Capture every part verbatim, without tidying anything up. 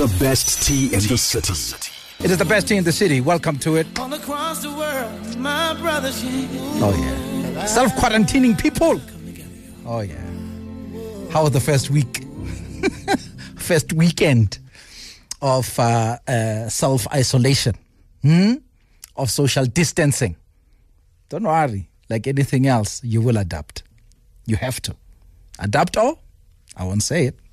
The best tea in the city. It is the best tea in the city. Welcome to it. All across the world, my brothers. Oh, yeah. Self-quarantining people. Oh, yeah. How was the first week? First weekend of uh, uh, self-isolation, hmm? Of social distancing. Don't worry. Like anything else, you will adapt. You have to. Adapt or? I won't say it.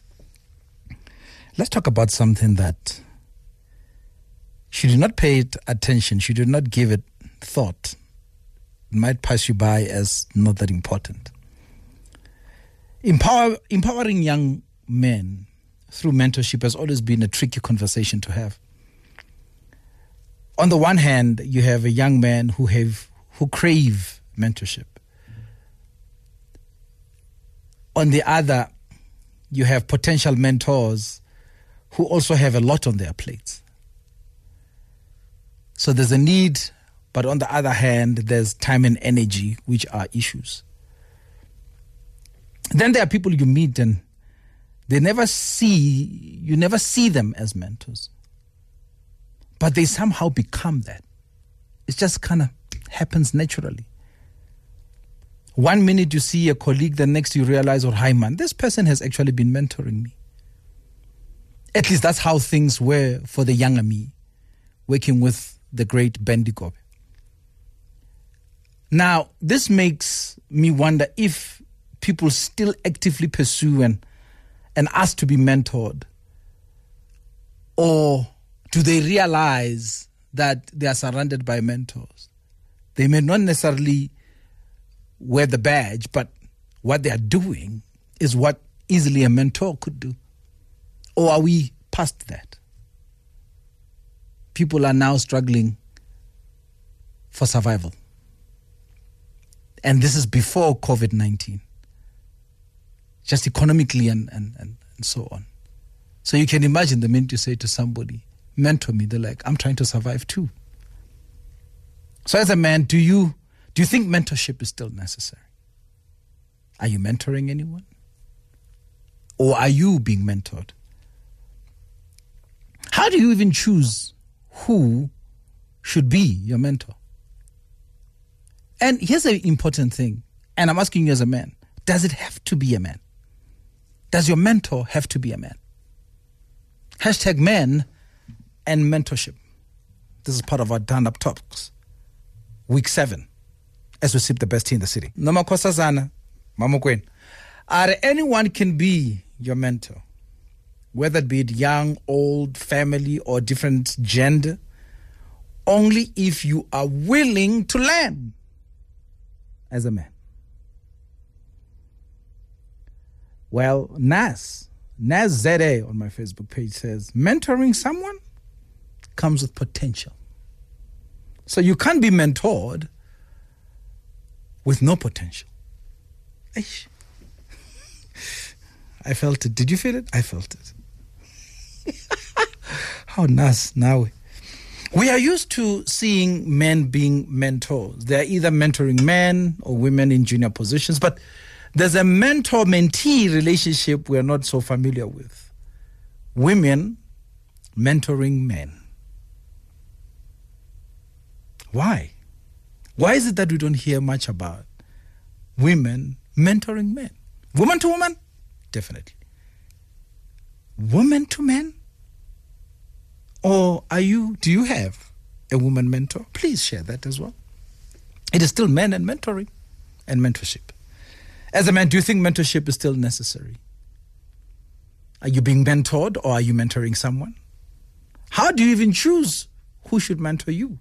Let's talk about something that should you not pay it attention, should you not give it thought, it might pass you by as not that important. Empower, empowering young men through mentorship has always been a tricky conversation to have. On the one hand, you have a young man who have who crave mentorship. On the other, you have potential mentors who also have a lot on their plates. So there's a need, but on the other hand, there's time and energy, which are issues. Then there are people you meet and they never see, you never see them as mentors. But they somehow become that. It just kind of happens naturally. One minute you see a colleague, the next you realize, oh, hi man, this person has actually been mentoring me. At least that's how things were for the younger me, working with the great Ben Dikobe. Now, this makes me wonder if people still actively pursue and, and ask to be mentored, or do they realize that they are surrounded by mentors? They may not necessarily wear the badge, but what they are doing is what easily a mentor could do. Or are we past that? People are now struggling for survival. And this is before covid nineteen. Just economically and, and, and, and so on. So you can imagine the minute you say to somebody, mentor me, they're like, I'm trying to survive too. So as a man, do you do you think mentorship is still necessary? Are you mentoring anyone? Or are you being mentored? How do you even choose who should be your mentor? And here's an important thing, and I'm asking you as a man, does it have to be a man? Does your mentor have to be a man? Hashtag men and mentorship. This is part of our Down Up Talks, week seven, as we sip the best tea in the city. Noma Kosazana, Mama Queen. Are anyone can be your mentor, whether it be it young, old, family, or different gender, only if you are willing to learn as a man. Well, Nas, Nas Z A on my Facebook page says, mentoring someone comes with potential. So you can't be mentored with no potential. Eish. I felt it. Did you feel it? I felt it. How Nas now. We are used to seeing men being mentors. They're either mentoring men or women in junior positions, but there's a mentor-mentee relationship we're not so familiar with. Women mentoring men. Why? Why is it that we don't hear much about women mentoring men? Woman to woman? Definitely. Woman to men? Or are you, do you have a woman mentor? Please share that as well. It is still men and mentoring and mentorship. As a man, do you think mentorship is still necessary? Are you being mentored or are you mentoring someone? How do you even choose who should mentor you?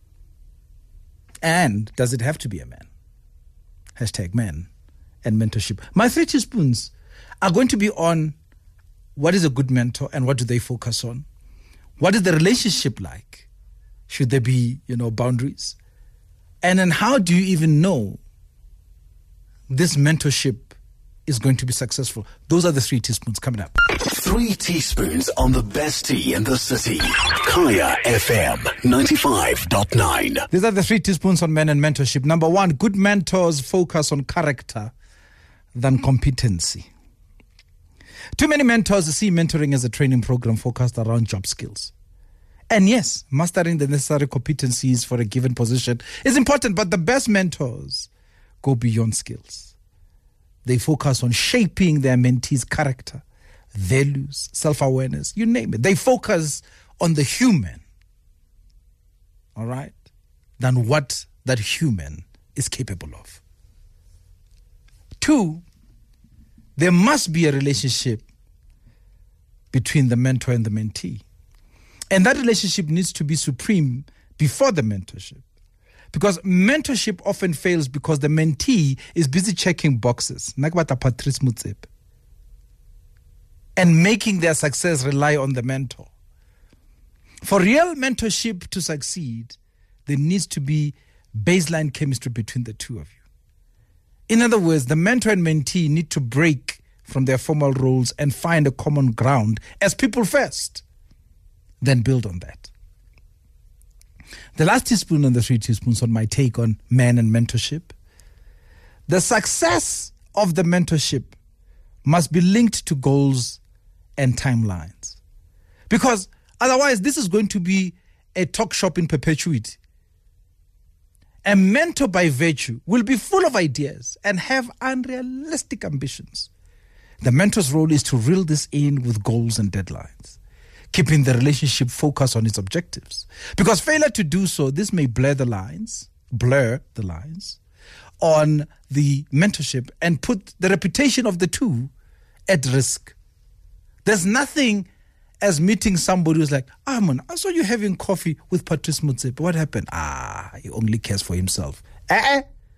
And does it have to be a man? Hashtag men and mentorship. My three teaspoons are going to be on what is a good mentor and what do they focus on? What is the relationship like? Should there be, you know, boundaries? And then how do you even know this mentorship is going to be successful? Those are the three teaspoons coming up. Three teaspoons on the best tea in the city. Kaya F M ninety-five point nine. These are the three teaspoons on men and mentorship. Number one, good mentors focus on character than competency. Too many mentors see mentoring as a training program focused around job skills. And yes, mastering the necessary competencies for a given position is important, but the best mentors go beyond skills. They focus on shaping their mentees' character, values, self-awareness, you name it. They focus on the human, all right, than what that human is capable of. Two, there must be a relationship between the mentor and the mentee. And that relationship needs to be supreme before the mentorship. Because mentorship often fails because the mentee is busy checking boxes, Patrice Motsepe, and making their success rely on the mentor. For real mentorship to succeed, there needs to be baseline chemistry between the two of you. In other words, the mentor and mentee need to break from their formal roles and find a common ground as people first, then build on that. The last teaspoon and the three teaspoons on my take on man and mentorship. The success of the mentorship must be linked to goals and timelines. Because otherwise, this is going to be a talk shop in perpetuity. A mentor by virtue will be full of ideas and have unrealistic ambitions. The mentor's role is to reel this in with goals and deadlines, keeping the relationship focused on its objectives. Because failure to do so, this may blur the lines, blur the lines on the mentorship and put the reputation of the two at risk. There's nothing as meeting somebody who's like, ah, man, I saw you having coffee with Patrice Motsepe. What happened? Ah, he only cares for himself. Eh?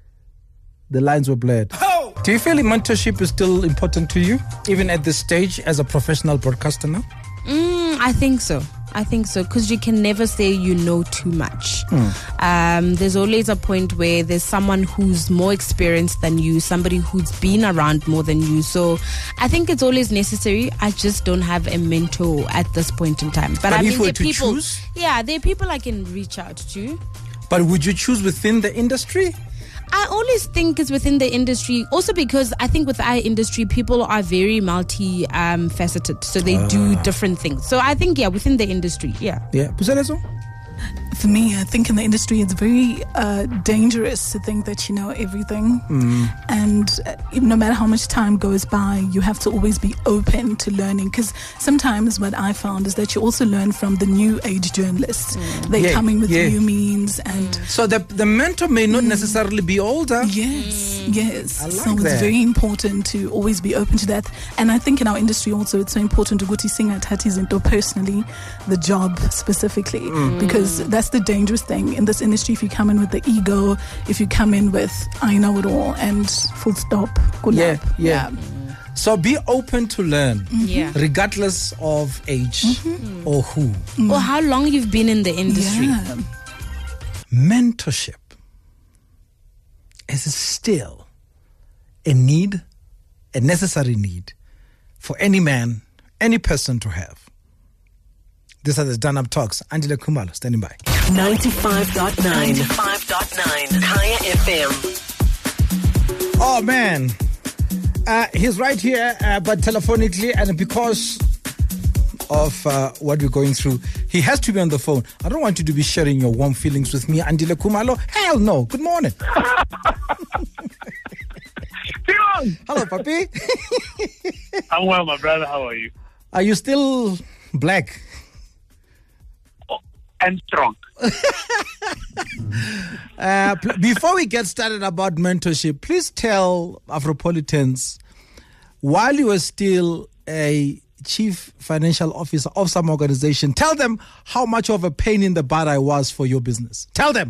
The lines were blurred. Oh! Do you feel mentorship is still important to you, even at this stage as a professional broadcaster now? Mm, I think so. I think so, because you can never say you know too much. Mm. Um, there's always a point where there's someone who's more experienced than you, somebody who's been around more than you. So I think it's always necessary. I just don't have a mentor at this point in time. But, but I if mean, we're there are to people. choose? Yeah, there are people I can reach out to. But would you choose within the industry? I always think it's within the industry. Also because I think with our industry, people are very multi-faceted. Um, so they uh. do different things. So I think, yeah, within the industry, yeah. Yeah. Puselezo? For me, I think in the industry, it's very uh, dangerous to think that you know everything. Mm. And uh, no matter how much time goes by, you have to always be open to learning. Because sometimes what I found is that you also learn from the new age journalists. Mm. They're yeah, coming with yeah. new means. And so the, the mentor may not mm. necessarily be older. Yes, mm. yes. I like so that. It's very important to always be open to that. And I think in our industry also, it's so important to go to sing at Hati's into personally, the job specifically. Mm. Because that's the dangerous thing in this industry. If you come in with the ego, if you come in with I know it all and full stop, good yeah, luck. yeah. yeah. So be open to learn, mm-hmm. yeah. regardless of age mm-hmm. or who. Mm. Or how long you've been in the industry. Yeah. Mentorship is still a need, a necessary need for any man, any person to have. These are the Done Up Talks. Andile Khumalo, standing by. ninety-five point nine. ninety-five point nine. Kaya F M. Oh, man. Uh, he's right here, uh, but telephonically, and because of uh, what we're going through, he has to be on the phone. I don't want you to be sharing your warm feelings with me, Andile Khumalo. Hell no. Good morning. Hello, Papi. I'm well, my brother. How are you? Are you still black? And strong. uh, pl- before we get started about mentorship, please tell Afropolitans, while you were still a chief financial officer of some organization, tell them how much of a pain in the butt I was for your business. Tell them.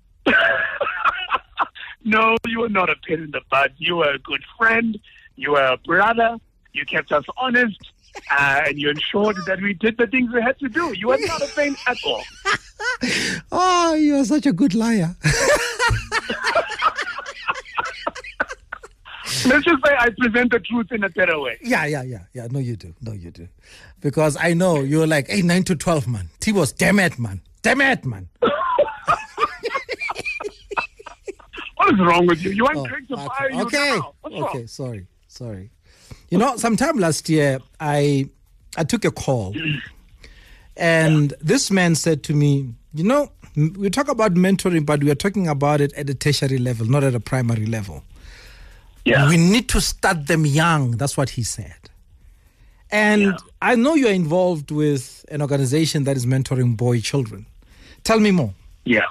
No, you were not a pain in the butt. You were a good friend. You were a brother. You kept us honest. Uh, and you ensured that we did the things we had to do. You were not a pain at all. Oh, you are such a good liar. Let's just say I present the truth in a better way. Yeah, yeah, yeah. Yeah, no, you do. No, you do. Because I know you're like, hey, nine to twelve, man. T-Boss, damn it, man. Damn it, man. What is wrong with you? You want oh, drinks to okay. fire you Okay, now. What's okay, wrong? sorry, sorry. You know, sometime last year, I I took a call, and this man said to me, you know, we talk about mentoring, but we are talking about it at a tertiary level, not at a primary level. Yeah. We need to start them young. That's what he said. And Yeah. I know you're involved with an organization that is mentoring boy children. Tell me more. Yeah.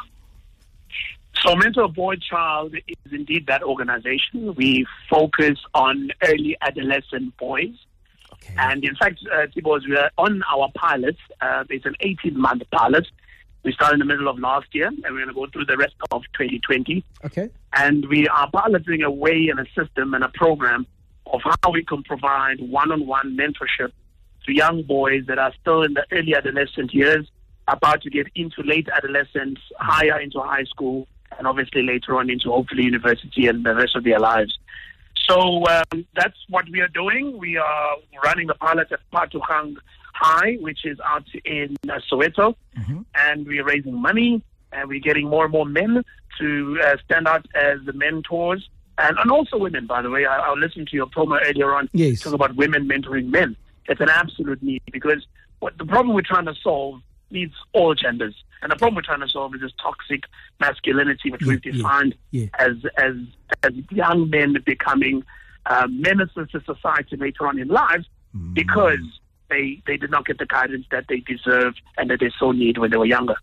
So Mentor Boy Child is indeed that organization. We focus on early adolescent boys. Okay. And in fact, uh, Tibos, we are on our pilot. Uh, it's an eighteen-month pilot. We started in the middle of last year, and we're going to go through the rest of twenty twenty. Okay. And we are piloting a way and a system and a program of how we can provide one-on-one mentorship to young boys that are still in the early adolescent years, about to get into late adolescence, higher into high school, and obviously later on into hopefully university and the rest of their lives. So um, that's what we are doing. We are running the pilot at Patuhang High, which is out in uh, Soweto, Mm-hmm. and we're raising money, and we're getting more and more men to uh, stand out as the mentors, and, and also women, by the way. I, I listened to your promo earlier on, Yes. talking about women mentoring men. It's an absolute need, because what the problem we're trying to solve needs all genders. And the problem we're trying to solve is this toxic masculinity, which Yeah, we've yeah, defined yeah. as as as young men becoming uh, menaces to society later on in life Mm. because they they did not get the guidance that they deserve and that they so need when they were younger.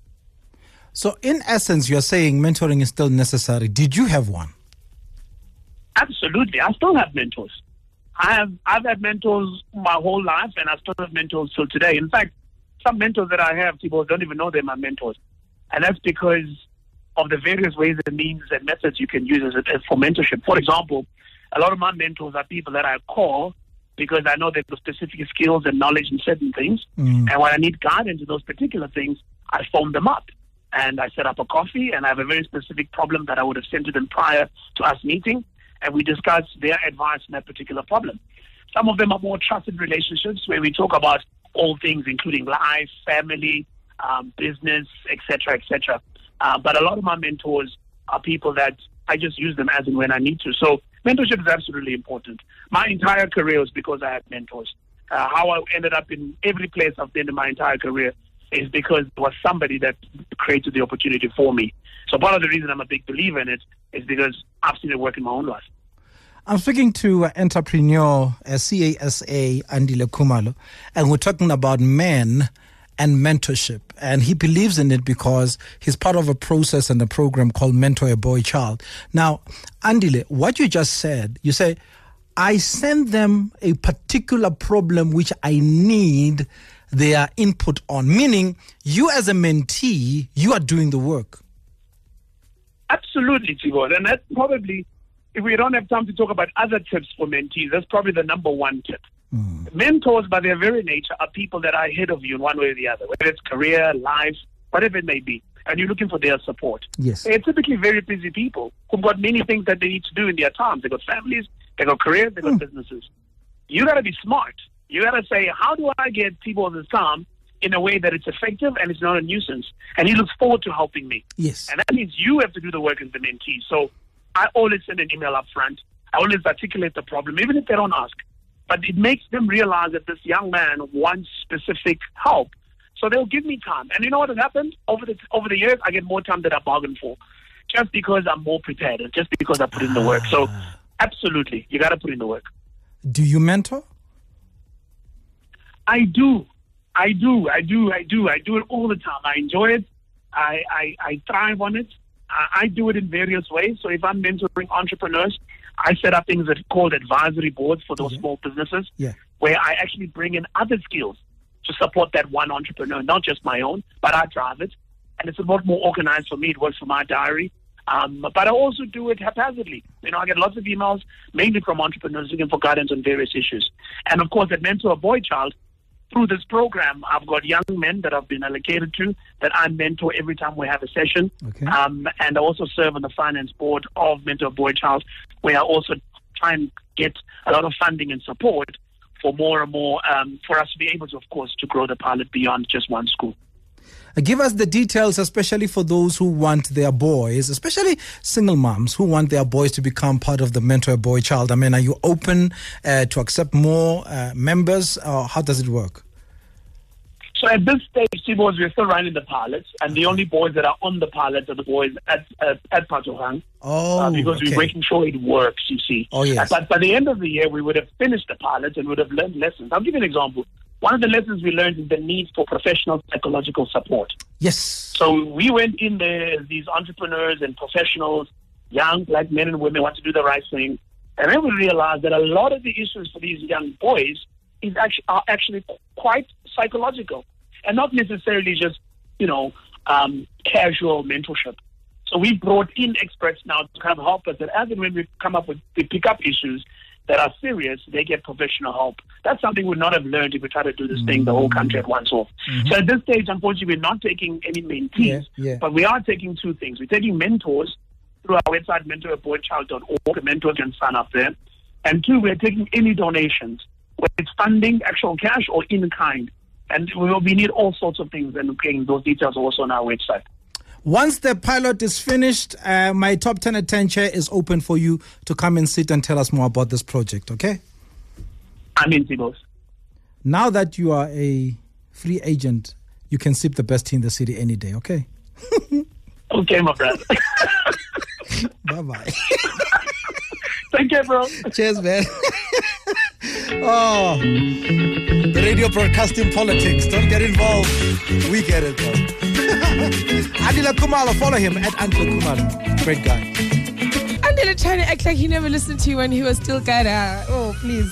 So in essence, you're saying mentoring is still necessary. Did you have one? Absolutely. I still have mentors. I have I've had mentors my whole life, and I still have mentors till today. In fact, some mentors that I have, people don't even know they're my mentors. And that's because of the various ways and means and methods you can use as a, for mentorship. For example, a lot of my mentors are people that I call because I know they've got specific skills and knowledge in certain things. Mm. And when I need guidance in those particular things, I phone them up. And I set up a coffee, and I have a very specific problem that I would have sent to them prior to us meeting. And we discuss their advice on that particular problem. Some of them are more trusted relationships where we talk about all things, including life, family, um, business, et cetera, et cetera. Uh, but a lot of my mentors are people that I just use them as and when I need to. So mentorship is absolutely important. My entire career was because I had mentors. Uh, how I ended up in every place I've been in my entire career is because there was somebody that created the opportunity for me. So part of the reason I'm a big believer in it is because I've seen it work in my own life. I'm speaking to uh, entrepreneur, uh, C A S A, Andile Khumalo, and we're talking about men and mentorship. And he believes in it because he's part of a process and a program called Mentor a Boy Child. Now, Andile, what you just said, you say, I send them a particular problem which I need their input on, meaning you as a mentee, you are doing the work. Absolutely, Tigor. And that's probably, if we don't have time to talk about other tips for mentees, that's probably the number one tip. Mm. Mentors, by their very nature, are people that are ahead of you in one way or the other, whether it's career, life, whatever it may be, and you're looking for their support. Yes. They're typically very busy people who've got many things that they need to do in their time. They've got families, they've got careers, they've got mm. businesses. You got to be smart. You got to say, how do I get people this time in a way that it's effective and it's not a nuisance? And he looks forward to helping me. Yes. And that means you have to do the work as the mentee. So I always send an email up front. I always articulate the problem, even if they don't ask. But it makes them realize that this young man wants specific help. So they'll give me time. And you know what has happened? Over the over the years, I get more time than I bargained for. Just because I'm more prepared and just because I put in the work. So absolutely, you got to put in the work. Do you mentor? I do. I do. I do. I do. I do it all the time. I enjoy it. I, I, I thrive on it. I, I do it in various ways. So if I'm mentoring entrepreneurs, I set up things that are called advisory boards for those yeah. small businesses, yeah. where I actually bring in other skills to support that one entrepreneur, not just my own, but I drive it. And it's a lot more organized for me. It works for my diary. Um, but I also do it haphazardly. You know, I get lots of emails, mainly from entrepreneurs looking for guidance on various issues. And of course, at Mentor a Boy Child, through this program, I've got young men that I've been allocated to that I mentor every time we have a session. Okay. Um, and I also serve on the finance board of Mentor a Boy Child, where I also try and get a lot of funding and support for more and more, um, for us to be able to, of course, to grow the pilot beyond just one school. Uh, give us the details, especially for those who want their boys, especially single moms who want their boys to become part of the Mentor a Boy Child. I mean, are you open uh, to accept more uh, members, or how does it work? So at this stage, T-Boys, we're still running the pilots, and the only boys that are on the pilots are the boys at at, at Patogang. Oh, uh, because okay. we're making sure it works, you see. Oh, yes. But by the end of the year, we would have finished the pilots and would have learned lessons. I'll give you an example. One of the lessons we learned is the need for professional psychological support. Yes. So we went in there as these entrepreneurs and professionals, young black men and women want to do the right thing. And then we realized that a lot of the issues for these young boys is actually are actually quite psychological and not necessarily just, you know, um, casual mentorship. So we brought in experts now to kind of help us that as and when we come up with, we pick up issues that are serious, they get professional help. That's something we would not have learned if we try to do this thing the whole country at once off. Mm-hmm. So at this stage, unfortunately, we're not taking any mentees, yeah, yeah. but we are taking two things. We're taking mentors through our website, mentor a boy child dot org. The mentor can sign up there. And two, we're taking any donations, whether it's funding, actual cash, or in kind. And we, will, we need all sorts of things, and again, those details are also on our website. Once the pilot is finished, uh, my Top ten at ten chair is open for you to come and sit and tell us more about this project, okay? I'm in, T-Boys. Now that you are a free agent, you can sip the best tea in the city any day, okay? Okay, my brother. Bye-bye. Take care, bro. Cheers, man. Oh, the radio broadcasting politics. Don't get involved. We get it, though. Andile Khumalo, follow him at Andile Khumalo. Great guy. Andile trying to act like he never listened to you when he was still Gada. Oh, please.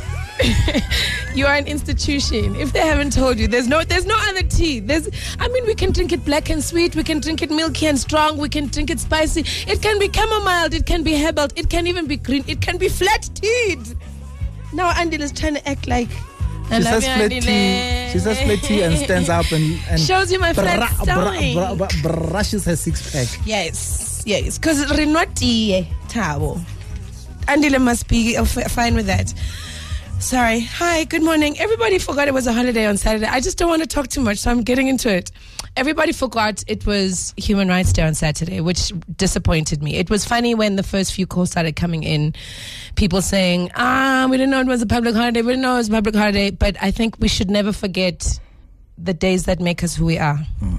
You are an institution. If they haven't told you, there's no there's no other tea. There's I mean, we can drink it black and sweet, we can drink it milky and strong, we can drink it spicy. It can be chamomile, it can be herbal, it can even be green, it can be flat teed. Now Andile is trying to act like She says flat tea. She says flat tea and stands up and, and shows you my flat bra- stomach. bra- bra- bra- brushes her six pack. Yes, yes, because Renati Tabo. Andile must be fine with that. Sorry. Hi, good morning. Everybody forgot it was a holiday on Saturday. I just don't want to talk too much, so I'm getting into it. Everybody forgot it was Human Rights Day on Saturday, which disappointed me. It was funny when the first few calls started coming in, people saying, ah, we didn't know it was a public holiday, we didn't know it was a public holiday. But I think we should never forget the days that make us who we are. Hmm.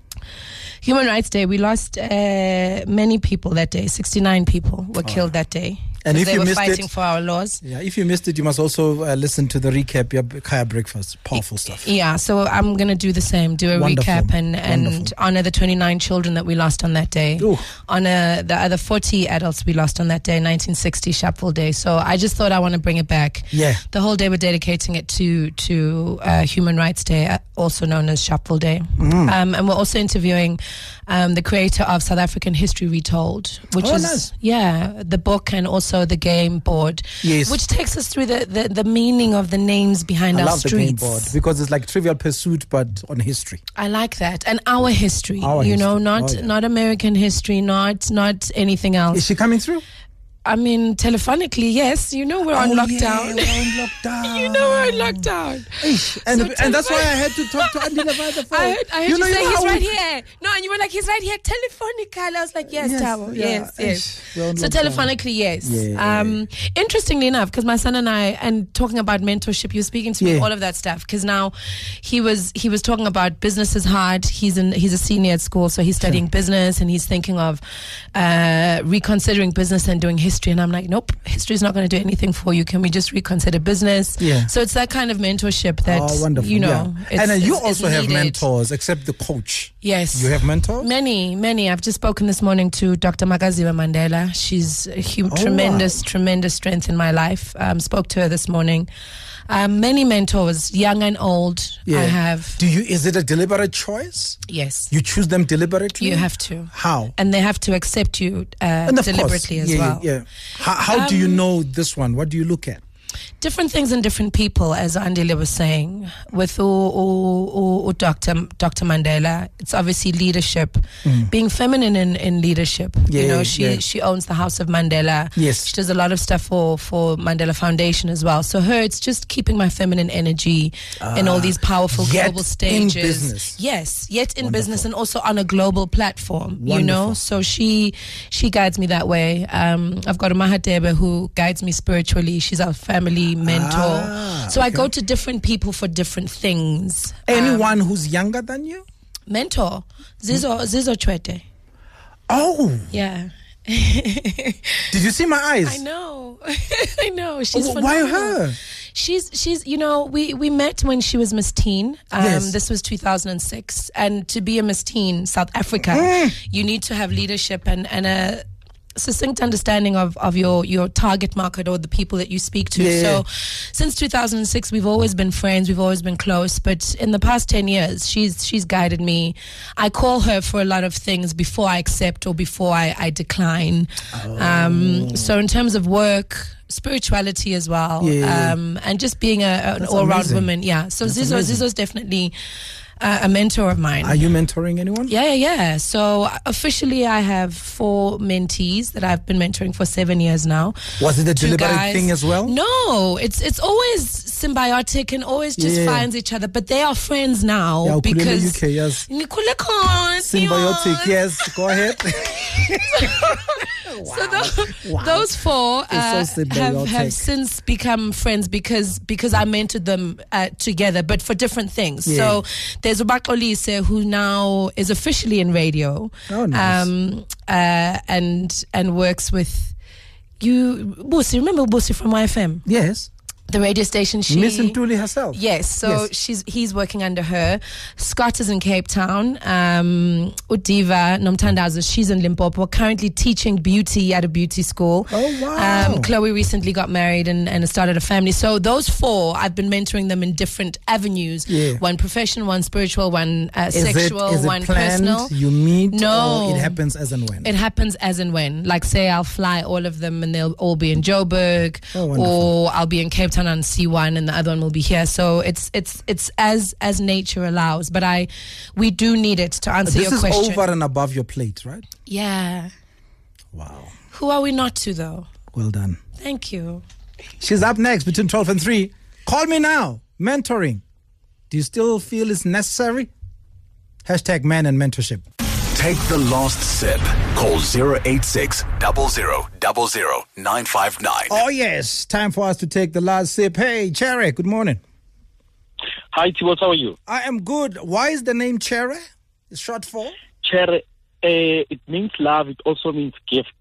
Human Rights Day, we lost uh, many people that day. sixty-nine people were oh. killed that day. And if they you were missed fighting it, for our laws. Yeah, if you missed it, you must also uh, listen to the recap. Your Kaya Breakfast, powerful stuff. Yeah, so I'm going to do the same, do a Wonderful. recap and, and Wonderful. honor the twenty-nine children that we lost on that day. Ooh. Honor the other forty adults we lost on that day, nineteen sixty Sharpeville Day. So I just thought I want to bring it back. Yeah. The whole day we're dedicating it to to uh, Human Rights Day, uh, also known as Sharpeville Day. Mm. Um, and we're also interviewing um, the creator of South African History Retold, which oh, is nice. yeah the book and also the game board, yes. which takes us through the, the, the meaning of the names behind I our love streets. The game board because it's like Trivial Pursuit but on history. I like that, and our history. Our you history. know, not oh, yeah. not American history, not not anything else. Is she coming through? I mean, telephonically, yes. You know we're on oh, lockdown. Yeah, we're on lockdown. You know we're on lockdown. Eish. And, So and that's why I telephone- had to talk to Andile via the phone. I heard, I heard you you, know, say you know he's how right we- here. No, and you were like, he's right here, telephonically. I was like, yes, Yes, Tabo. yeah, Yes, yes. eish, we're on So lockdown. telephonically, yes. Yeah. Um, interestingly enough, because my son and I, and talking about mentorship, you were speaking to me, Yeah. all of that stuff. Because now he was he was talking about business is hard. He's in he's a senior at school, so he's studying business, and he's thinking of uh, reconsidering business and doing history. And I'm like, nope, history is not going to do anything for you. Can we just reconsider business? Yeah. So it's that kind of mentorship that oh, wonderful. you know. Yeah. It's, and uh, you it's- also it's have needed. mentors, except the coach. Yes. You have mentors? Many, many. I've just spoken this morning to Doctor Magaziba Mandela. She's a hu- Oh, tremendous, wow. tremendous strength in my life. Um, spoke to her this morning. Um, many mentors, young and old, Yeah. I have. Do you? Is it a deliberate choice? Yes. You choose them deliberately? You have to. How? And they have to accept you uh, And of deliberately course, as yeah, well. Yeah, yeah. How, how do you Um, know this one? What do you look at? different things in different people, as Andile was saying. With o, o, o, Doctor Doctor Mandela, it's obviously leadership, mm. being feminine in, in leadership. Yeah, you know, she yeah. she owns the House of Mandela. Yes, she does a lot of stuff for for Mandela Foundation as well. So her, it's just keeping my feminine energy ah, in all these powerful global stages. In business. Yes, yet in Wonderful. business and also on a global platform. Wonderful. You know, so she she guides me that way. Um, I've got a Mahadebe who guides me spiritually. She's our family mentor. Ah, so okay. I go to different people for different things. Anyone um, who's younger than you? Mentor. Zizo Zizo Chwete. Oh. Yeah. Did you see my eyes? I know. I know. She's oh, phenomenal. Why her? She's she's you know, we, we met when she was Miss Teen. Um, yes. This was two thousand six. And to be a Miss Teen, South Africa, mm. you need to have leadership and, and a succinct understanding of, of your, your target market or the people that you speak to. Yeah. So since two thousand six, we've always been friends, we've always been close, but in the past ten years, she's she's guided me. I call her for a lot of things before I accept or before I, I decline. Oh. Um, so in terms of work, spirituality as well, yeah. um, and just being a, an That's all-round amazing. woman. Yeah, so That's Zizo, amazing. Zizo's definitely Uh, a mentor of mine. Are you mentoring anyone? Yeah, yeah, yeah. So officially I have four mentees that I've been mentoring for seven years now. Was it a Two deliberate guys. thing as well? No, it's it's always symbiotic and always just Yeah. finds each other. But they are friends now Yeah, because U K, yes. Symbiotic, Symbiotic, yes. Go ahead. Wow. So the, wow. those four uh, so have, have since become friends because because I mentored them uh, together, but for different things. Yeah. So there's Ubakolise, who now is officially in radio, oh, nice. um, uh, and and works with you. Busi, remember Busi from Y F M? Yes. The radio station. She, Miss Ntuli herself. Yes, so yes. she's he's working under her. Scott is in Cape Town. Um, Udiva Nomtandazo, she's in Limpopo, currently teaching beauty at a beauty school. Oh wow! Um, Chloe recently got married and, and started a family. So those four, I've been mentoring them in different avenues. Yeah. One professional, one spiritual, one uh, is sexual, it, is one it planned, personal. You meet? No, or it happens as and when. It happens as and when. Like say, I'll fly all of them, and they'll all be in Joburg, oh, or I'll be in Cape Town on C one. And the other one will be here. So it's it's it's as as nature allows. But I, we do need it to answer this your question. This is over and above your plate, right? Yeah. Wow. Who are we not to, though? Well done. Thank you. She's up next between twelve and three. Call me now. Mentoring. Do you still feel it's necessary? Hashtag man and mentorship. Take the last sip. Call zero eight six, zero zero zero zero, nine five nine. Oh, yes. Time for us to take the last sip. Hey, Chere, good morning. Hi, Tibot. How are you? I am good. Why is the name Chere? It's short for? Chere. Uh, it means love. It also means gift.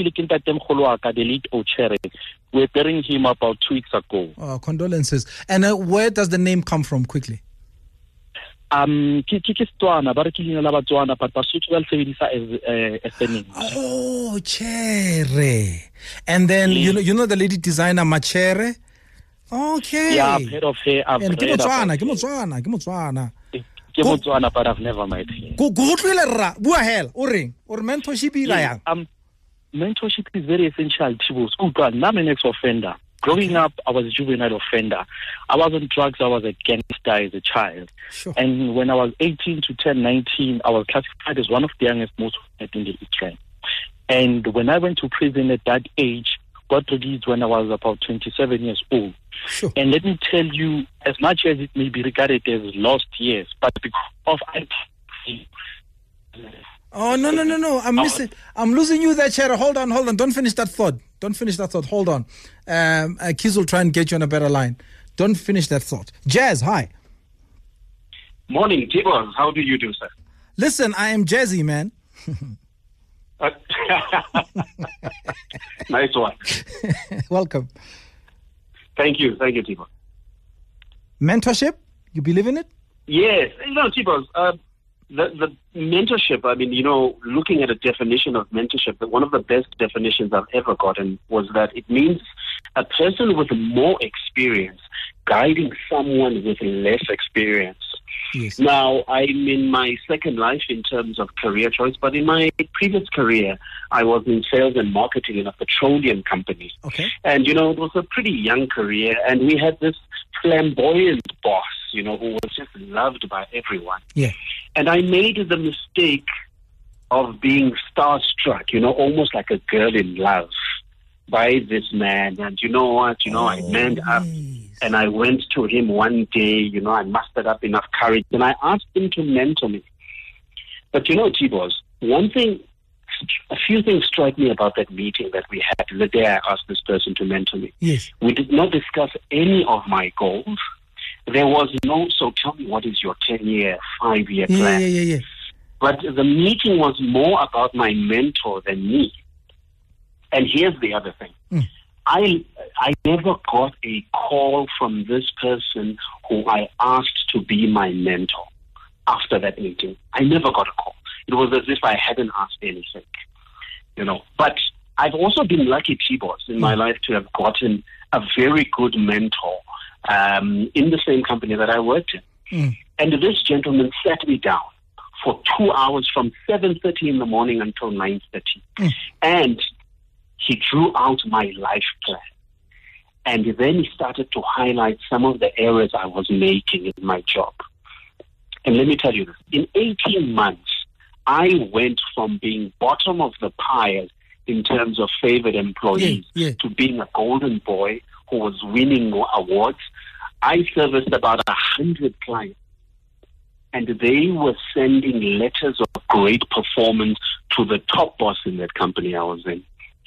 The late Ochere. We're burying him about two weeks ago. Oh, condolences. And uh, where does the name come from quickly? Um, ke ke Setswana, ba re ke leina la Batswana, but Basotho ba le sebedisa as as the name. Oh, Chere. And then you know you know the lady designer Machere? Okay. Yeah, I've heard of her. I've and read about her. Ke Motswana, ke Motswana. Ke Motswana, but I've never met her. Go go utlwile rra, bua hela, o reng? Or mentorship ila yang? Um, mentorship is very essential, Tibos. Utlwa, I'm an ex-offender. Growing up, I was a juvenile offender. I was on drugs. I was a gangster as a child. Sure. And when I was eighteen to turn nineteen, I was classified as one of the youngest most wanted in the East Rand. And when I went to prison at that age, got released when I was about twenty-seven years old. Sure. And let me tell you, as much as it may be regarded as lost years, but because of I P Oh, no, no, no, no. I'm missing. I'm losing you there, Chere. Hold on, hold on. Don't finish that thought. Don't finish that thought. Hold on. Um, uh, Kiz will try and get you on a better line. Don't finish that thought. Jazz, hi. Morning, Tibos. How do you do, sir? Listen, I am Jazzy, man. uh, nice one. Welcome. Thank you. Thank you, Tibos. Mentorship? You believe in it? Yes. You know, Tibos, uh, The, the mentorship, I mean, you know, looking at a definition of mentorship, one of the best definitions I've ever gotten was that it means a person with more experience guiding someone with less experience. Yes. Now, I'm in my second life in terms of career choice, but in my previous career, I was in sales and marketing in a petroleum company. Okay. And, you know, it was a pretty young career, and we had this flamboyant boss, you know, who was just loved by everyone. Yeah. And I made the mistake of being starstruck, you know, almost like a girl in love by this man. And you know what, you know, I manned up and I went to him one day, you know, I mustered up enough courage and I asked him to mentor me. But you know, T-Boss, one thing, a few things strike me about that meeting that we had the day I asked this person to mentor me. Yes. We did not discuss any of my goals. There was no, so tell me, what is your ten-year, five-year Yeah, plan? yeah, yeah, yeah. But the meeting was more about my mentor than me. And here's the other thing. Mm. I I never got a call from this person who I asked to be my mentor after that meeting. I never got a call. It was as if I hadn't asked anything, you know. But I've also been lucky, T-Boss, in my life to have gotten a very good mentor um, in the same company that I worked in. Mm. And this gentleman sat me down for two hours from seven thirty in the morning until nine thirty. Mm. And he drew out my life plan. And then he started to highlight some of the errors I was making in my job. And let me tell you this, in eighteen months, I went from being bottom of the pile in terms of favored employees Yeah, yeah. to being a golden boy who was winning awards. I serviced about a hundred clients, and they were sending letters of great performance to the top boss in that company I was in.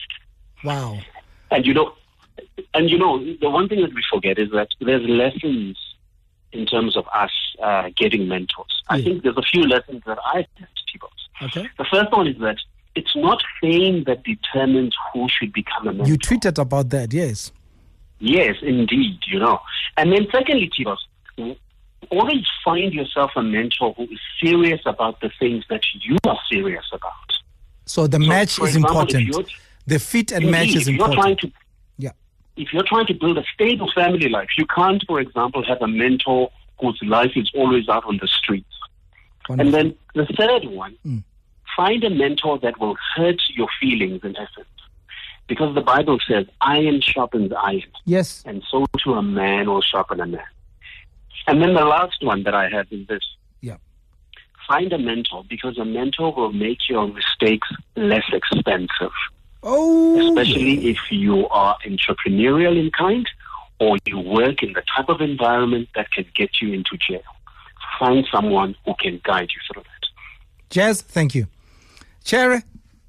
Wow. And you know, and you know, the one thing that we forget is that there's lessons in terms of us uh, getting mentors. I Yeah. think there's a few lessons that I learned, T-Boss. Okay. The first one is that it's not fame that determines who should become a mentor. You tweeted about that, yes. Yes, indeed, you know. And then secondly, T-Boss, always find yourself a mentor who is serious about the things that you are serious about. So the So, match for is example, important. if you're- The fit and Indeed, match is if you're trying important. to, Yeah. if you're trying to build a stable family life, you can't, for example, have a mentor whose life is always out on the streets. Wonderful. And then the third one, Mm. find a mentor that will hurt your feelings in essence. Because the Bible says, iron sharpens iron, Yes. and so too a man will sharpen a man. And then the last one that I have is this. Yeah. Find a mentor, because a mentor will make your mistakes less expensive. Oh. Especially if you are entrepreneurial in kind or you work in the type of environment that can get you into jail. Find someone who can guide you through that. Jazz, thank you. Chere,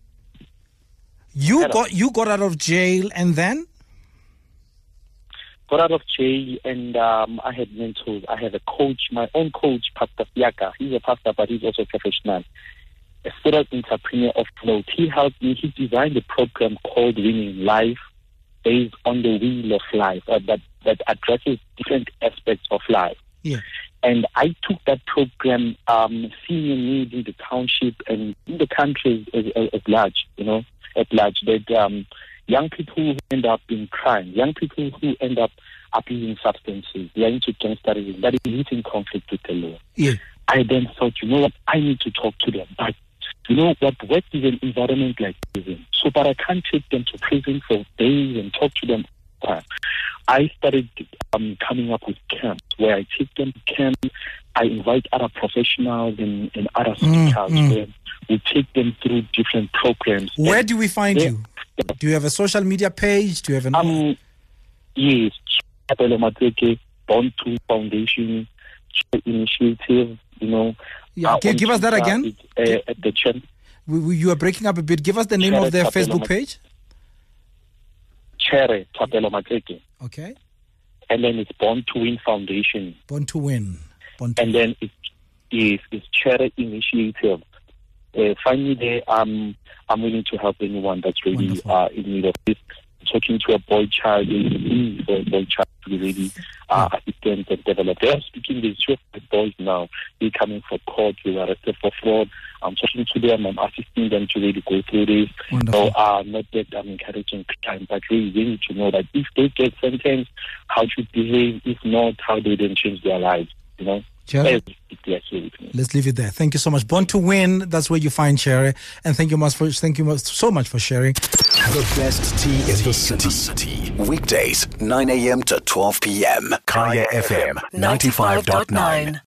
you Hello. got you got out of jail and then? Got out of jail and um, I had mentors. I had a coach, my own coach, Pastor Fiaka. He's a pastor, but he's also a professional. A serial entrepreneur of note. He helped me. He designed a program called Winning Life, based on the wheel of life, uh, that, that addresses different aspects of life. Yeah. And I took that program, um, seeing a need in the township and in the country as, as, at large, you know, at large, that um, young people who end up in crime, young people who end up abusing substances, they're into gangsterism, that is in conflict with the law. Yeah. I then thought, you know what, I need to talk to them. But you know what, work is an environment like prison. So, but I can't take them to prison for days and talk to them. I started um, coming up with camps where I take them to camp. I invite other professionals and, and other speakers mm. where we take them through different programs. Where And do we find they- you? Do you have a social media page? Do you have an Um, yes, Chapelo Matreke, Born to Foundation, Initiative, you know. Yeah, uh, gi- on give us that Twitter, again. it's, Uh, at the channel. we, we, you are breaking up a bit. Give us the name of their Chere Thapelo Facebook Mat- page. Chere Thapelo Matreke. Okay. And then it's Born to Win Foundation. Born to win. Born to And then it's, it's, it's Chere Initiative. Uh, find me there. Um, I'm willing to help anyone that's really Wonderful. uh, in need of this. Talking to a boy child, there's a need for a boy child to be really uh, assistant and develop. I'm speaking with two boys now. They're coming for court. They were arrested for fraud. I'm talking to them. I'm assisting them to really go through this. Wonderful. So, uh, not that I'm encouraging crime, but really they need to know that if they get sentenced, how to behave. If not, how they then change their lives. You know. Cherry? Yes, here with me. Let's leave it there. Thank you so much. Born to Win, that's where you find Cherry. And thank you much for thank you much, so much for sharing. The best tea in the city. Weekdays, nine a.m. to twelve p.m. Kaya F M ninety-five point nine.